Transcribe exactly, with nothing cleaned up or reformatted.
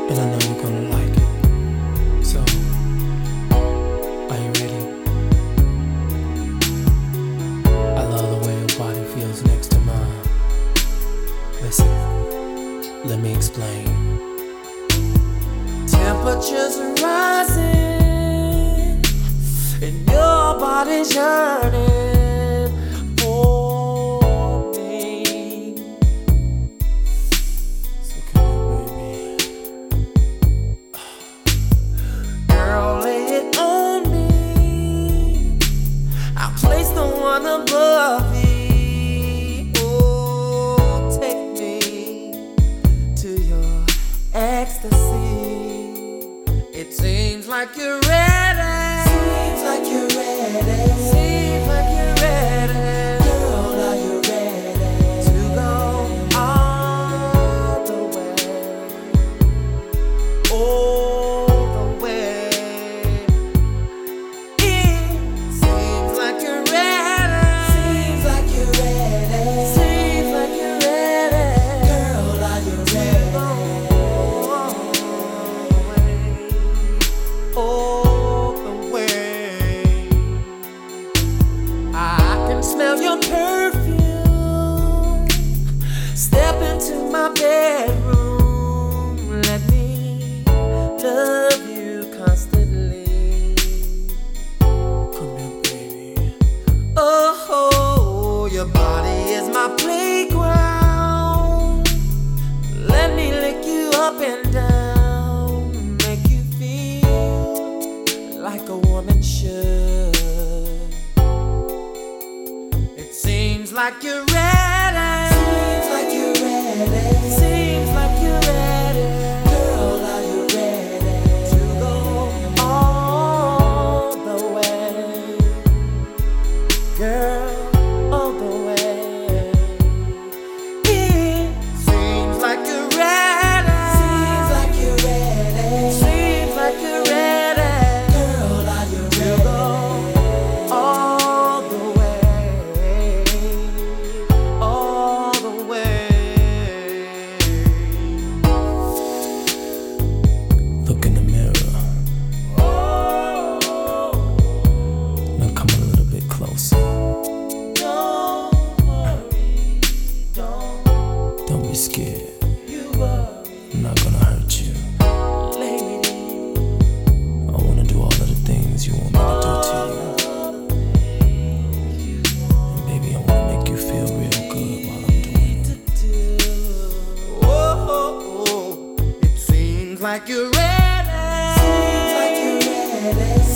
and I know you're gonna like it. So, are you ready? I love the way your body feels next to mine. Listen, let me explain. Temperatures are rising, and your body's yearning for me. So come here, baby. Girl, lay it on me. I'll place the one above thee. Oh, take me to your ecstasy. It seems like you're ready. Seems like you're ready. Seems like you're ready. Girl, are you ready to go all the way? All the way. It seems like you're ready. Seems like you're ready. Seems like you're ready. Girl, are you ready? All the way. I can smell your perfume. Step into my bedroom. Let me love you constantly. Come here, baby. Oh, your body is my playground. Let me lick you up and down. Make you feel like a woman should. It seems like you're ready. Seems like you're ready. Seems like you're ready. Girl, are you ready to go all the way? Girl, all the way. It seems like you're ready. Seems like you're ready. Seems like you're ready. Girl, are you ready to go all the way? All the way. Look in the mirror. Now come a little bit closer. Don't worry, don't. Don't be scared. You worry. I'm not gonna hurt you. Lady, I wanna do all of the things you want me to do to you. And baby, I wanna make you feel real good while I'm doing it. Oh, it seems like you're ready. Seems like you're ready.